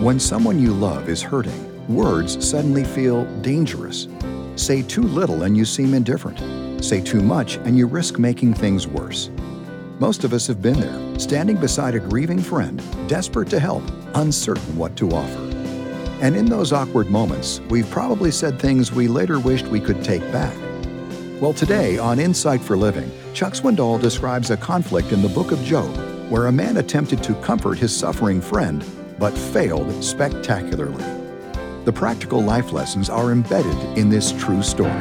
When someone you love is hurting, words suddenly feel dangerous. Say too little and you seem indifferent. Say too much and you risk making things worse. Most of us have been there, standing beside a grieving friend, desperate to help, uncertain what to offer. And in those awkward moments, we've probably said things we later wished we could take back. Well, today on Insight for Living, Chuck Swindoll describes a conflict in the book of Job, where a man attempted to comfort his suffering friend, but failed spectacularly. The practical life lessons are embedded in this true story.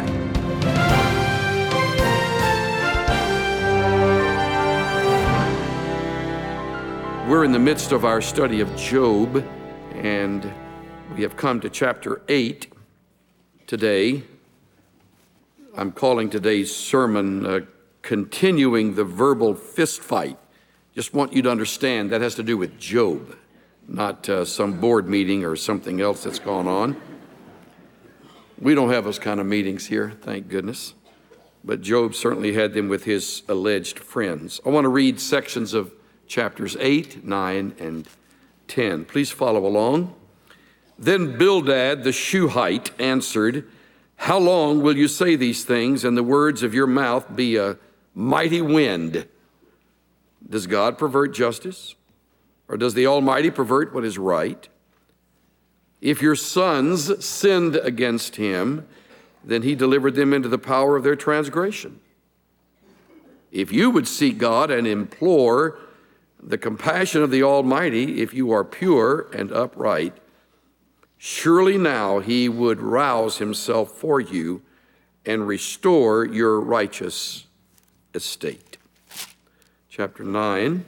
We're in the midst of our study of Job, and we have come to chapter 8 today. I'm calling today's sermon Continuing the Verbal Fist Fight. Just want you to understand that has to do with Job, not some board meeting or something else that's gone on. We don't have those kind of meetings here, thank goodness. But Job certainly had them with his alleged friends. I want to read sections of chapters 8, 9, and 10. Please follow along. Then Bildad the Shuhite answered, "How long will you say these things, and the words of your mouth be a mighty wind? Does God pervert justice? Or does the Almighty pervert what is right? If your sons sinned against him, then he delivered them into the power of their transgression. If you would seek God and implore the compassion of the Almighty, if you are pure and upright, surely now he would rouse himself for you and restore your righteous estate." Chapter 9.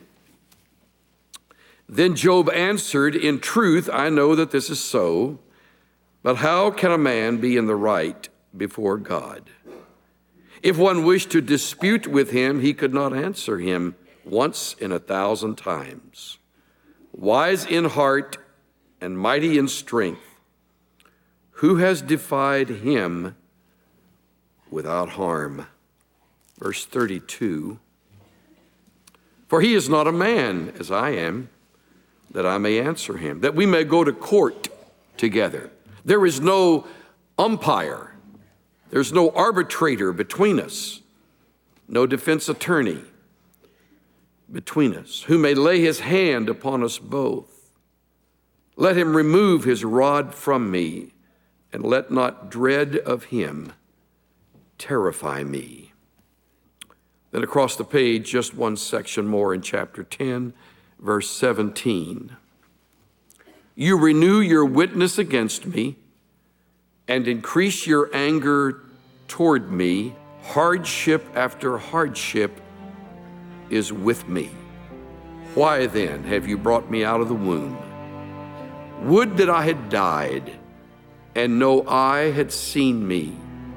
Then Job answered, "In truth, I know that this is so, but how can a man be in the right before God? If one wished to dispute with him, he could not answer him once in 1,000 times. Wise in heart and mighty in strength, who has defied him without harm?" Verse 32. "For he is not a man as I am, that I may answer him, that we may go to court together. There is no umpire. There's no arbitrator between us, no defense attorney between us, who may lay his hand upon us both. Let him remove his rod from me, and let not dread of him terrify me." Then across the page, just one section more in chapter 10, verse 17. "You renew your witness against me and increase your anger toward me. Hardship after hardship is with me. Why then have you brought me out of the womb? Would that I had died and no eye had seen me.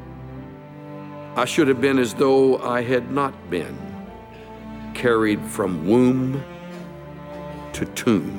I should have been as though I had not been, carried from womb to tomb."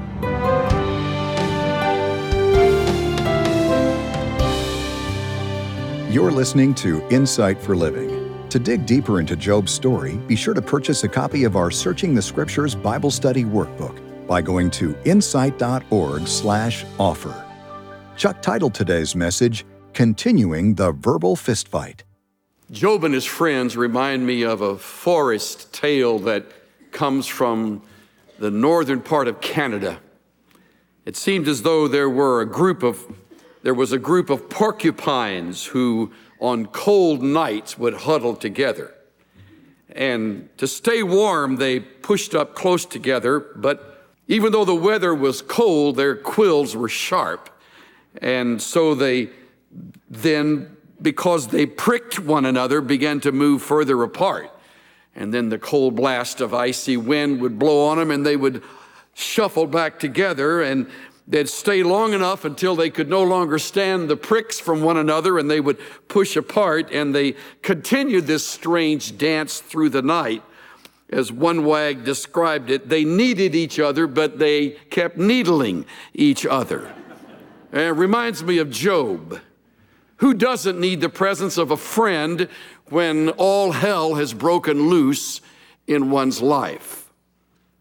You're listening to Insight for Living. To dig deeper into Job's story, be sure to purchase a copy of our Searching the Scriptures Bible Study Workbook by going to insight.org/offer. Chuck titled today's message, Continuing the Verbal Fist Fight. Job and his friends remind me of a forest tale that comes from the northern part of Canada. It seemed as though there was a group of porcupines who on cold nights would huddle together. And to stay warm, they pushed up close together, but even though the weather was cold, their quills were sharp. And so they then, because they pricked one another, began to move further apart. And then the cold blast of icy wind would blow on them and they would shuffle back together, and they'd stay long enough until they could no longer stand the pricks from one another, and they would push apart, and they continued this strange dance through the night. As one wag described it, they needed each other, but they kept needling each other. And it reminds me of Job. Who doesn't need the presence of a friend when all hell has broken loose in one's life?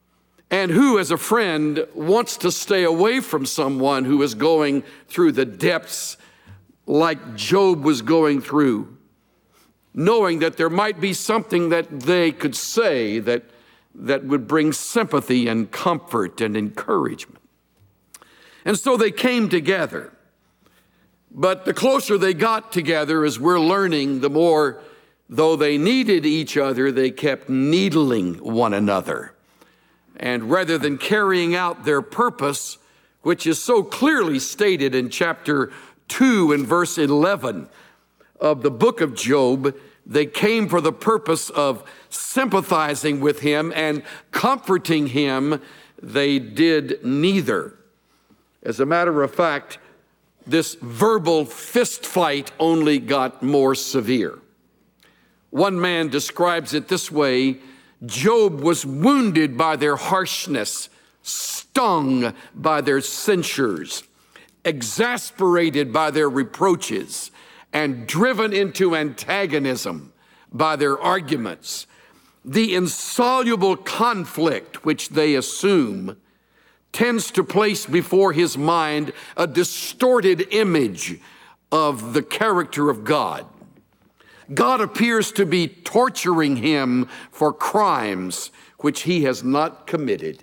And who, as a friend, wants to stay away from someone who is going through the depths like Job was going through, knowing that there might be something that they could say that would bring sympathy and comfort and encouragement? And so they came together. But the closer they got together, as we're learning, the more, though they needed each other, they kept needling one another. And rather than carrying out their purpose, which is so clearly stated in chapter 2 and verse 11 of the book of Job, they came for the purpose of sympathizing with him and comforting him. They did neither. As a matter of fact, this verbal fist fight only got more severe. One man describes it this way: Job was wounded by their harshness, stung by their censures, exasperated by their reproaches, and driven into antagonism by their arguments. The insoluble conflict which they assume tends to place before his mind a distorted image of the character of God. God appears to be torturing him for crimes which he has not committed,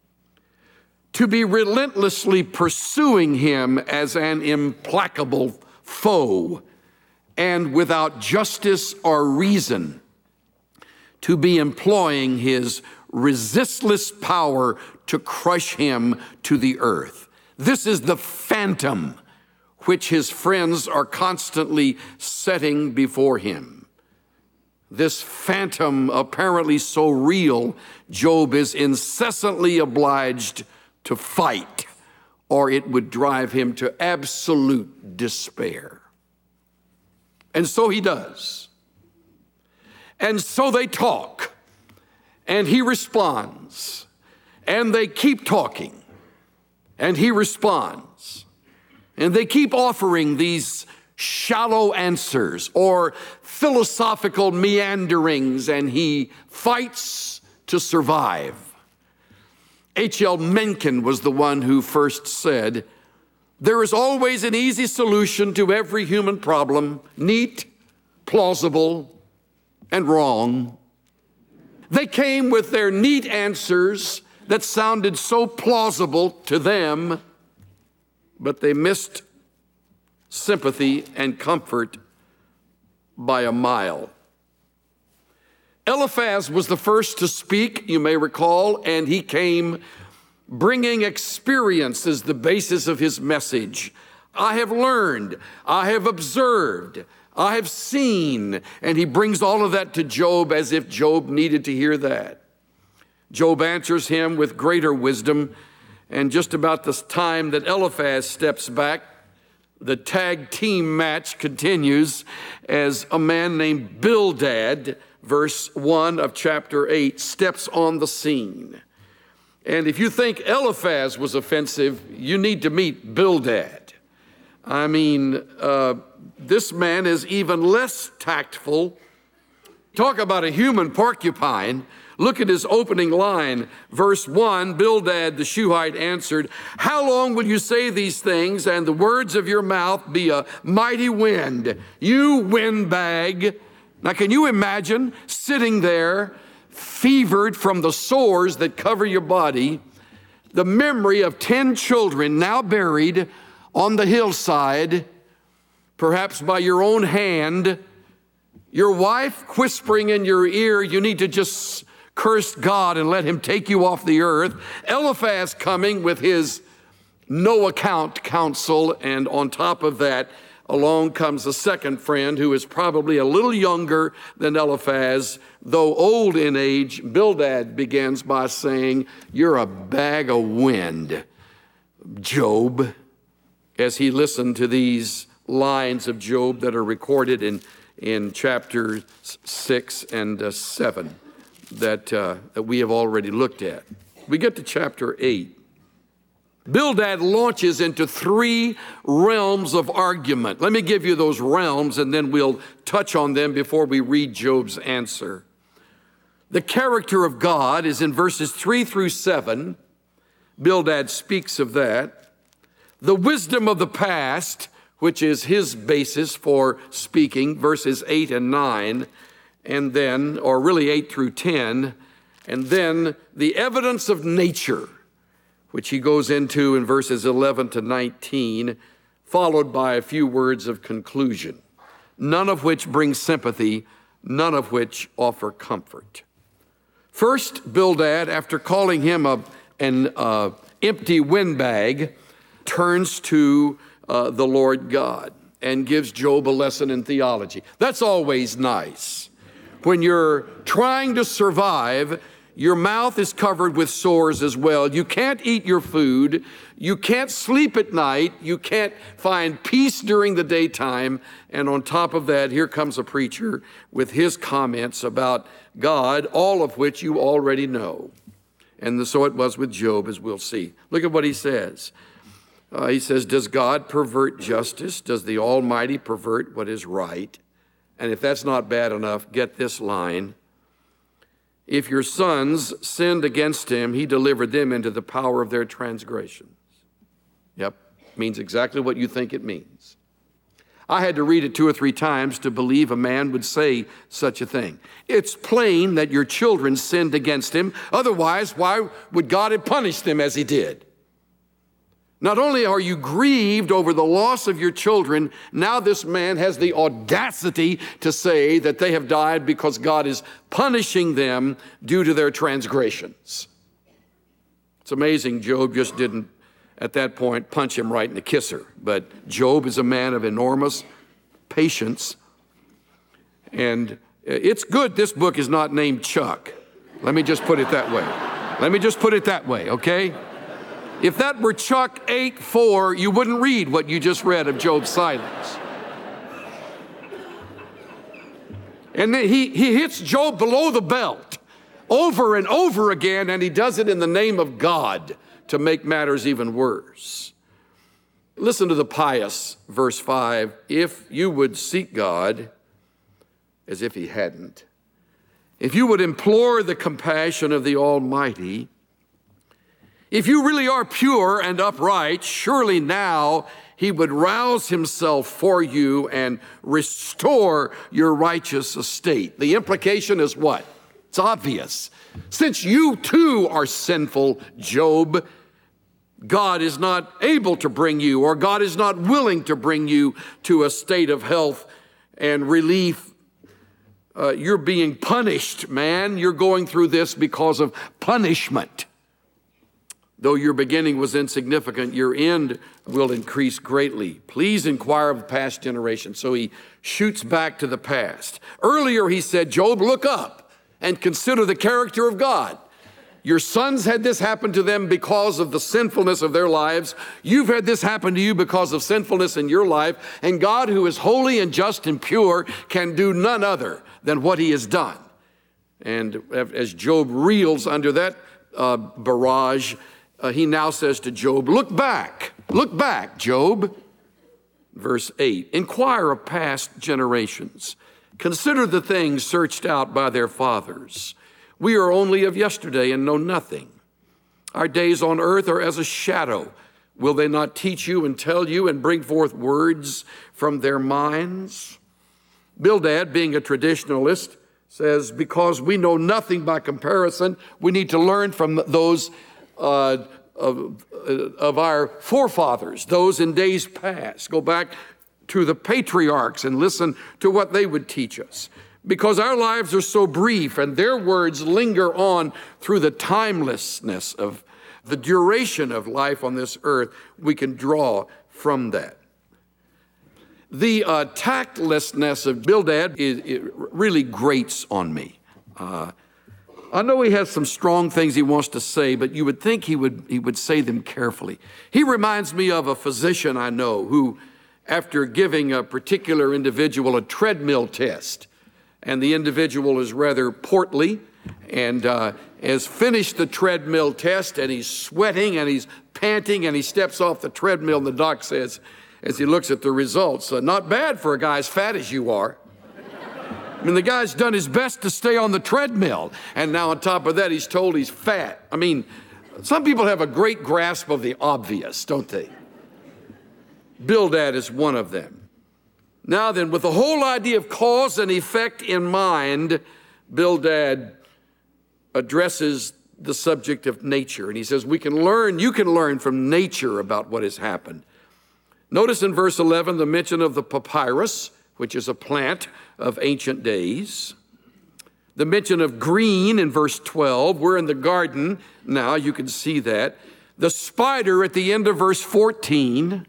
to be relentlessly pursuing him as an implacable foe, and without justice or reason, to be employing his resistless power to crush him to the earth. This is the phantom which his friends are constantly setting before him. This phantom, apparently so real, Job is incessantly obliged to fight, or it would drive him to absolute despair. And so he does. And so they talk, and he responds, and they keep talking, and he responds. And they keep offering these shallow answers or philosophical meanderings, and he fights to survive. H.L. Mencken was the one who first said, "There is always an easy solution to every human problem, neat, plausible, and wrong." They came with their neat answers that sounded so plausible to them, but they missed sympathy and comfort by a mile. Eliphaz was the first to speak, you may recall, and he came bringing experience as the basis of his message. I have learned, I have observed, I have seen, and he brings all of that to Job as if Job needed to hear that. Job answers him with greater wisdom, and just about the time that Eliphaz steps back, the tag team match continues as a man named Bildad, verse 1 of chapter 8, steps on the scene. And if you think Eliphaz was offensive, you need to meet Bildad. I mean, this man is even less tactful. Talk about a human porcupine. Look at his opening line, verse 1, Bildad the Shuhite answered, "How long will you say these things, and the words of your mouth be a mighty wind? You windbag." Now, can you imagine sitting there, fevered from the sores that cover your body, the memory of 10 children now buried on the hillside, perhaps by your own hand, your wife whispering in your ear, you need to just curse God and let him take you off the earth, Eliphaz coming with his no account counsel, and on top of that, along comes a second friend who is probably a little younger than Eliphaz, though old in age. Bildad begins by saying, "You're a bag of wind, Job," as he listened to these lines of Job that are recorded in chapter 6 and 7 that we have already looked at. We get to chapter 8. Bildad launches into 3 realms of argument. Let me give you those realms, and then we'll touch on them before we read Job's answer. The character of God is in verses 3 through 7. Bildad speaks of that. The wisdom of the past, which is his basis for speaking, verses 8 and 9, and then, or really 8 through 10, and then the evidence of nature, which he goes into in verses 11 to 19, followed by a few words of conclusion, none of which bring sympathy, none of which offer comfort. First, Bildad, after calling him an empty windbag, turns to the Lord God and gives Job a lesson in theology. That's always nice. When you're trying to survive, your mouth is covered with sores as well. You can't eat your food. You can't sleep at night. You can't find peace during the daytime. And on top of that, here comes a preacher with his comments about God, all of which you already know. And so it was with Job, as we'll see. Look at what he says. He says, does God pervert justice? Does the Almighty pervert what is right? And if that's not bad enough, get this line. If your sons sinned against him, he delivered them into the power of their transgressions. Yep, means exactly what you think it means. I had to read it 2 or 3 times to believe a man would say such a thing. It's plain that your children sinned against him. Otherwise, why would God have punished them as he did? Not only are you grieved over the loss of your children, now this man has the audacity to say that they have died because God is punishing them due to their transgressions. It's amazing Job just didn't, at that point, punch him right in the kisser. But Job is a man of enormous patience. And it's good this book is not named Chuck. Let me just put it that way. Okay? If that were Chuck 8:4, you wouldn't read what you just read of Job's silence. And then he hits Job below the belt over and over again, and he does it in the name of God to make matters even worse. Listen to the pious, verse 5. If you would seek God, as if he hadn't, if you would implore the compassion of the Almighty, if you really are pure and upright, surely now he would rouse himself for you and restore your righteous estate. The implication is what? It's obvious. Since you too are sinful, Job, God is not able to bring you, or God is not willing to bring you to a state of health and relief. You're being punished, man. You're going through this because of punishment. Though your beginning was insignificant, your end will increase greatly. Please inquire of the past generation. So he shoots back to the past. Earlier he said, Job, look up and consider the character of God. Your sons had this happen to them because of the sinfulness of their lives. You've had this happen to you because of sinfulness in your life. And God, who is holy and just and pure, can do none other than what he has done. And as Job reels under that barrage, he now says to Job, look back, Job. Verse 8, inquire of past generations. Consider the things searched out by their fathers. We are only of yesterday and know nothing. Our days on earth are as a shadow. Will they not teach you and tell you and bring forth words from their minds? Bildad, being a traditionalist, says, because we know nothing by comparison, we need to learn from those of our forefathers, those in days past. Go back to the patriarchs and listen to what they would teach us. Because our lives are so brief and their words linger on through the timelessness of the duration of life on this earth, we can draw from that. The tactlessness of Bildad it really grates on me. I know he has some strong things he wants to say, but you would think he would say them carefully. He reminds me of a physician I know who, after giving a particular individual a treadmill test, and the individual is rather portly and has finished the treadmill test, and he's sweating and he's panting, and he steps off the treadmill, and the doc says, as he looks at the results, not bad for a guy as fat as you are. I mean, the guy's done his best to stay on the treadmill. And now on top of that, he's told he's fat. I mean, some people have a great grasp of the obvious, don't they? Bildad is one of them. Now then, with the whole idea of cause and effect in mind, Bildad addresses the subject of nature. And he says, you can learn from nature about what has happened. Notice in verse 11 the mention of the papyrus, which is a plant of ancient days. The mention of green in verse 12. We're in the garden now, you can see that. The spider at the end of verse 14.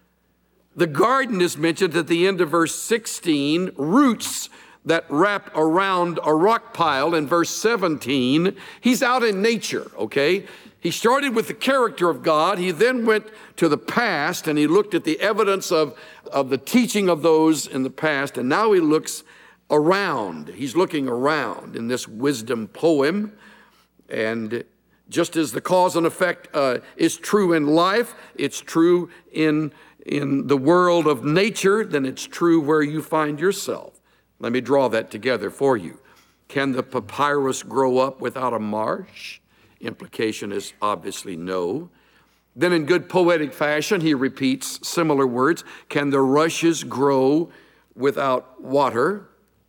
The garden is mentioned at the end of verse 16. Roots that wrap around a rock pile in verse 17. He's out in nature, okay? He started with the character of God. He then went to the past and he looked at the evidence of the teaching of those in the past. And now he looks around. He's looking around in this wisdom poem. And just as the cause and effect is true in life, it's true in the world of nature, then it's true where you find yourself. Let me draw that together for you. Can the papyrus grow up without a marsh? Implication is obviously no. Then in good poetic fashion, he repeats similar words. Can the rushes grow without water?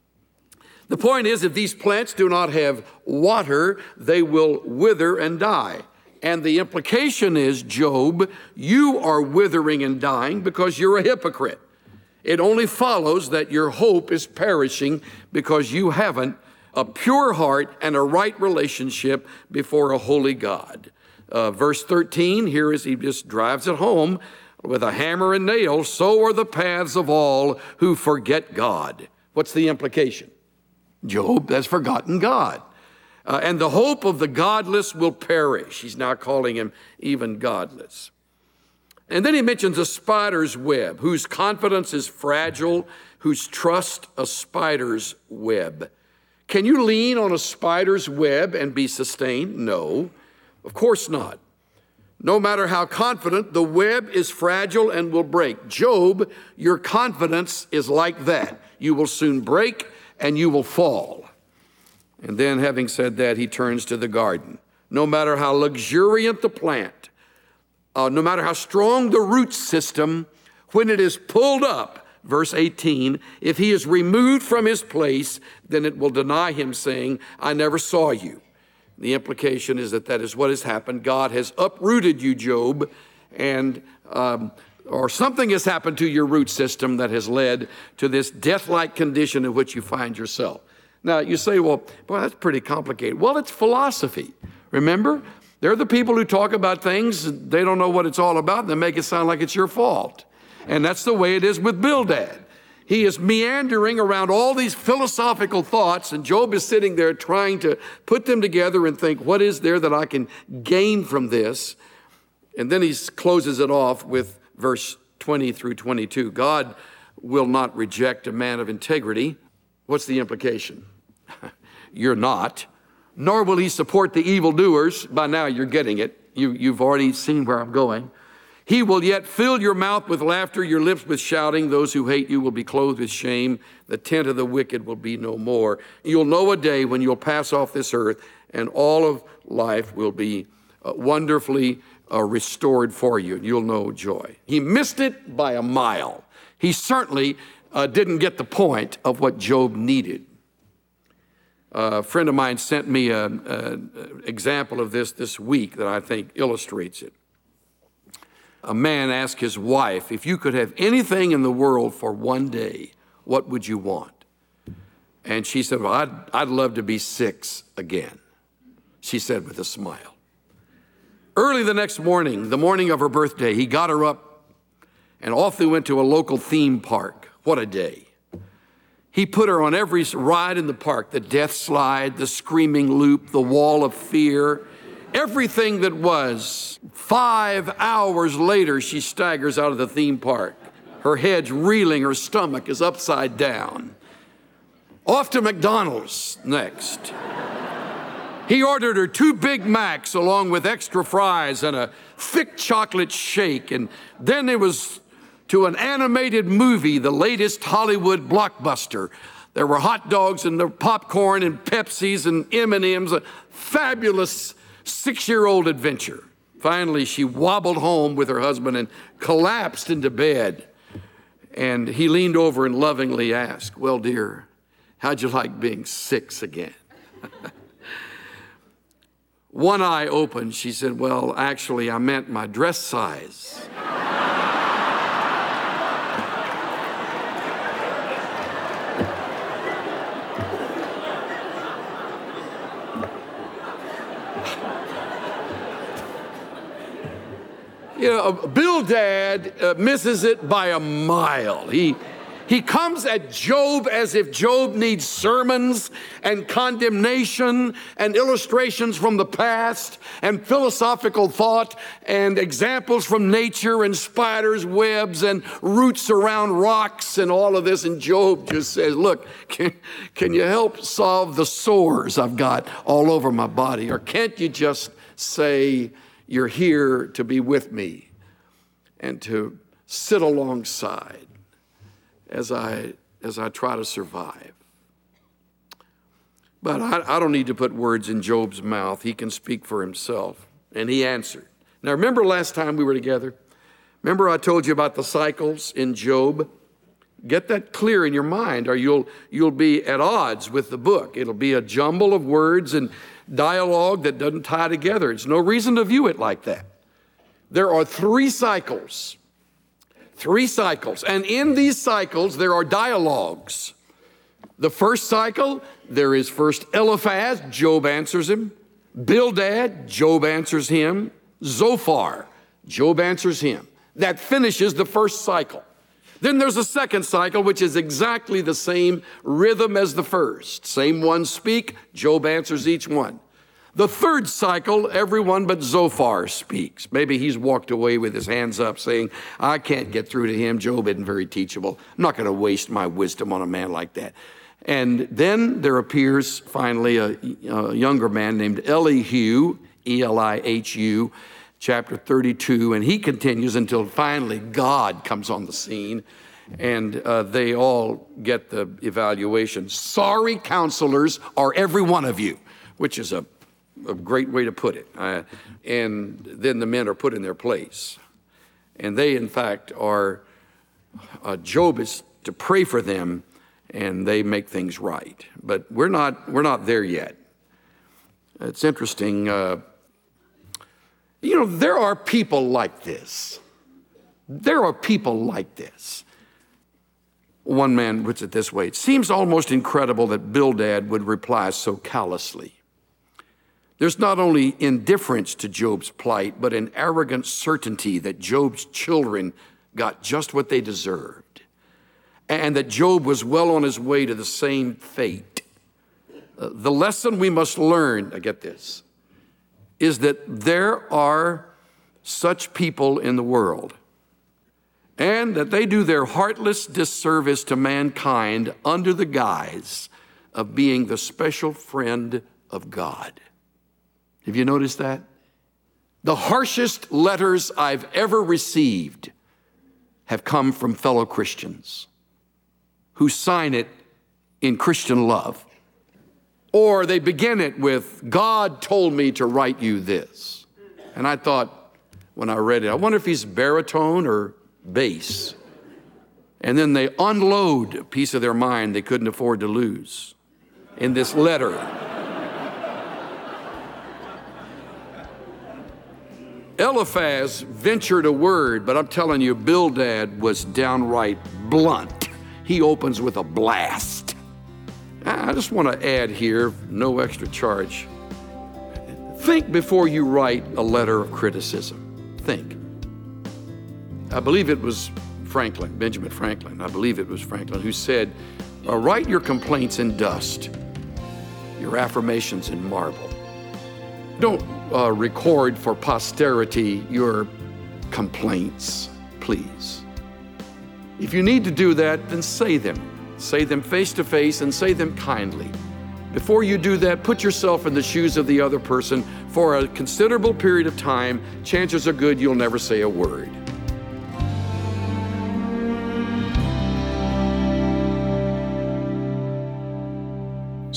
The point is, if these plants do not have water, they will wither and die. And the implication is, Job, you are withering and dying because you're a hypocrite. It only follows that your hope is perishing because you haven't a pure heart and a right relationship before a holy God. Verse 13, here is he just drives it home with a hammer and nail. So are the paths of all who forget God. What's the implication? Job has forgotten God. And the hope of the godless will perish. He's now calling him even godless. And then he mentions a spider's web, whose confidence is fragile, whose trust a spider's web. Can you lean on a spider's web and be sustained? No, of course not. No matter how confident, the web is fragile and will break. Job, your confidence is like that. You will soon break and you will fall. And then, having said that, he turns to the garden. No matter how luxuriant the plant, no matter how strong the root system, when it is pulled up, verse 18, if he is removed from his place, then it will deny him, saying, I never saw you. The implication is that is what has happened. God has uprooted you, Job, and or something has happened to your root system that has led to this death-like condition in which you find yourself. Now, you say, well, boy, that's pretty complicated. Well, it's philosophy. Remember? They're the people who talk about things, they don't know what it's all about, and they make it sound like it's your fault. And that's the way it is with Bildad. He is meandering around all these philosophical thoughts, and Job is sitting there trying to put them together and think, what is there that I can gain from this? And then he closes it off with verse 20 through 22. God will not reject a man of integrity. What's the implication? You're not. Nor will he support the evildoers. By now you're getting it. You've already seen where I'm going. He will yet fill your mouth with laughter, your lips with shouting. Those who hate you will be clothed with shame. The tent of the wicked will be no more. You'll know a day when you'll pass off this earth and all of life will be wonderfully restored for you. You'll know joy. He missed it by a mile. He certainly didn't get the point of what Job needed. A friend of mine sent me an example of this week that I think illustrates it. A man asked his wife, if you could have anything in the world for one day, what would you want? And she said, well, I'd love to be 6 again, she said with a smile. Early the next morning, the morning of her birthday, he got her up and off they went to a local theme park. What a day. He put her on every ride in the park, the death slide, the screaming loop, the wall of fear, everything that was. 5 hours later, she staggers out of the theme park. Her head's reeling, her stomach is upside down. Off to McDonald's next. He ordered her 2 Big Macs along with extra fries and a thick chocolate shake. And then it was to an animated movie, the latest Hollywood blockbuster. There were hot dogs and there were popcorn and Pepsis and M&Ms, a fabulous 6-year-old adventure. Finally, she wobbled home with her husband and collapsed into bed. And he leaned over and lovingly asked, "Well, dear, how'd you like being 6 again?" One eye opened. She said, "Well, actually, I meant my dress size." You know, Bildad misses it by a mile. He comes at Job as if Job needs sermons and condemnation and illustrations from the past and philosophical thought and examples from nature and spiders' webs and roots around rocks and all of this. And Job just says, "Look, can you help solve the sores I've got all over my body? Or can't you just say you're here to be with me and to sit alongside as I try to survive?" But I don't need to put words in Job's mouth. He can speak for himself. And he answered. Now, remember last time we were together? Remember I told you about the cycles in Job? Get that clear in your mind, or you'll be at odds with the book. It'll be a jumble of words and dialogue that doesn't tie together. It's no reason to view it like that. There are 3 cycles. 3 cycles. And in these cycles, there are dialogues. The first cycle, there is first Eliphaz, Job answers him. Bildad, Job answers him. Zophar, Job answers him. That finishes the first cycle. Then there's a second cycle, which is exactly the same rhythm as the first. Same ones speak, Job answers each one. The third cycle, everyone but Zophar speaks. Maybe he's walked away with his hands up saying, "I can't get through to him. Job isn't very teachable. I'm not going to waste my wisdom on a man like that." And then there appears finally a younger man named Elihu, Elihu, chapter 32, and he continues until finally God comes on the scene, and they all get the evaluation. "Sorry, counselors, are every one of you," which is a great way to put it. And then the men are put in their place. And they, in fact, are, Job is to pray for them, and they make things right. But we're not there yet. It's interesting. There are people like this. There are people like this. One man puts it this way: "It seems almost incredible that Bildad would reply so callously. There's not only indifference to Job's plight, but an arrogant certainty that Job's children got just what they deserved, and that Job was well on his way to the same fate. The lesson we must learn," I get this, "is that there are such people in the world, and that they do their heartless disservice to mankind under the guise of being the special friend of God." Have you noticed that? The harshest letters I've ever received have come from fellow Christians who sign it in Christian love. Or they begin it with, "God told me to write you this." And I thought, when I read it, I wonder if he's baritone or bass. And then they unload a piece of their mind they couldn't afford to lose in this letter. Eliphaz ventured a word, but I'm telling you, Bildad was downright blunt. He opens with a blast. I just want to add here, no extra charge. Think before you write a letter of criticism. Think. I believe it was Benjamin Franklin, who said, "Write your complaints in dust, your affirmations in marble. Don't record for posterity your complaints, please. If you need to do that, then say them. Say them face to face and say them kindly. Before you do that, put yourself in the shoes of the other person. For a considerable period of time, chances are good you'll never say a word."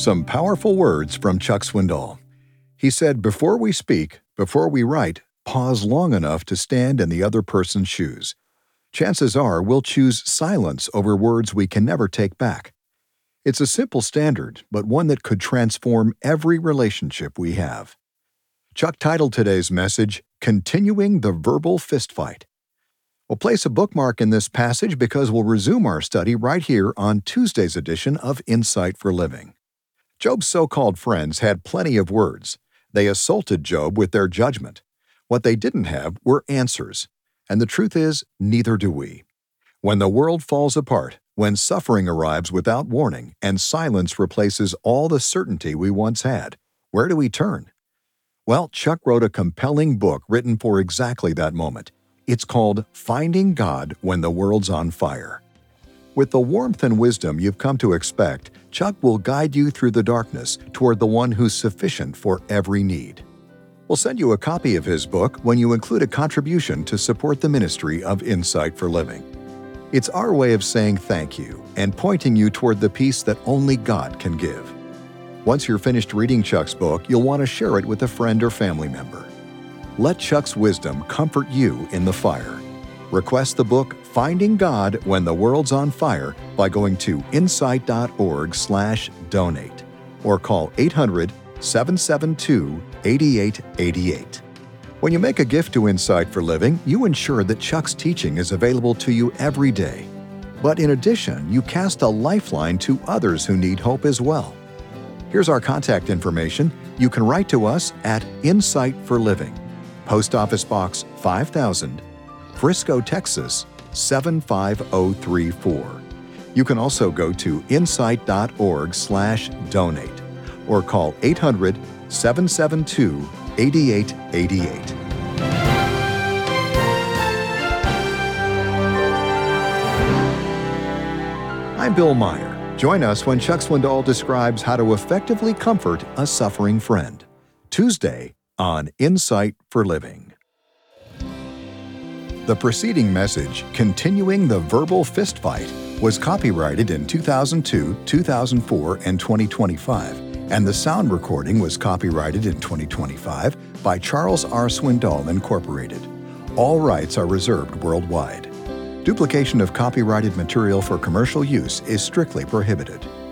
Some powerful words from Chuck Swindoll. He said, "Before we speak, before we write, pause long enough to stand in the other person's shoes. Chances are we'll choose silence over words we can never take back." It's a simple standard, but one that could transform every relationship we have. Chuck titled today's message, "Continuing the Verbal Fistfight." We'll place a bookmark in this passage because we'll resume our study right here on Tuesday's edition of Insight for Living. Job's so-called friends had plenty of words. They assaulted Job with their judgment. What they didn't have were answers. And the truth is, neither do we. When the world falls apart, when suffering arrives without warning, and silence replaces all the certainty we once had, where do we turn? Well, Chuck wrote a compelling book written for exactly that moment. It's called Finding God When the World's on Fire. With the warmth and wisdom you've come to expect, Chuck will guide you through the darkness toward the one who's sufficient for every need. We'll send you a copy of his book when you include a contribution to support the ministry of Insight for Living. It's our way of saying thank you and pointing you toward the peace that only God can give. Once you're finished reading Chuck's book, you'll want to share it with a friend or family member. Let Chuck's wisdom comfort you in the fire. Request the book Finding God When the World's on Fire by going to insight.org/donate or call 800-772-8888. When you make a gift to Insight for Living, you ensure that Chuck's teaching is available to you every day. But in addition, you cast a lifeline to others who need hope as well. Here's our contact information. You can write to us at Insight for Living, Post Office Box 5000, Frisco, Texas 75034. You can also go to insight.org/donate or call 800-772-8888. I'm Bill Meyer. Join us when Chuck Swindoll describes how to effectively comfort a suffering friend. Tuesday on Insight for Living. The preceding message, Continuing the Verbal Fistfight, was copyrighted in 2002, 2004, and 2025, and the sound recording was copyrighted in 2025 by Charles R. Swindoll, Incorporated. All rights are reserved worldwide. Duplication of copyrighted material for commercial use is strictly prohibited.